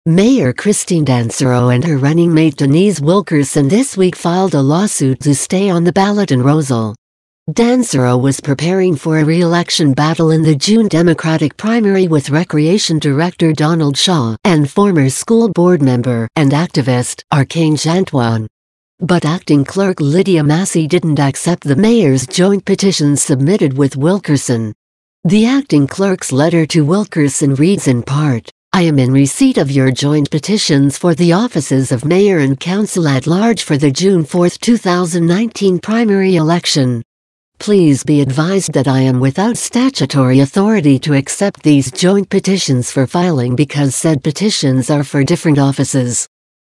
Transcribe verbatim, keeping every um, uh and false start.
Mayor Christine Dansereau and her running mate Denise Wilkerson this week filed a lawsuit to stay on the ballot in Roselle. Dansereau was preparing for a re-election battle in the June Democratic primary with Recreation Director Donald Shaw and former school board member and activist Archange Antoine. But acting clerk Lydia Massey didn't accept the mayor's joint petition submitted with Wilkerson. The acting clerk's letter to Wilkerson reads in part, "I am in receipt of your joint petitions for the offices of mayor and council at large for the June fourth two thousand nineteen primary election. Please be advised that I am without statutory authority to accept these joint petitions for filing because said petitions are for different offices.